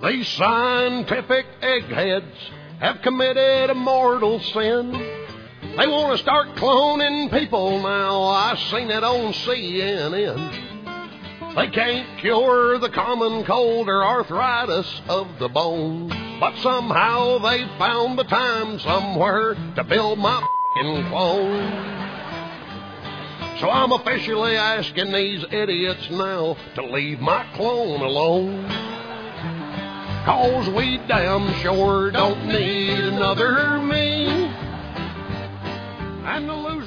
These scientific eggheads have committed a mortal sin. They want to start cloning people now. I seen it on CNN. They can't cure the common cold or arthritis of the bone, but somehow they found the time somewhere to build my f***ing clone. So I'm officially asking these idiots now to leave my clone alone. 'Cause we damn sure don't need another me. And the loser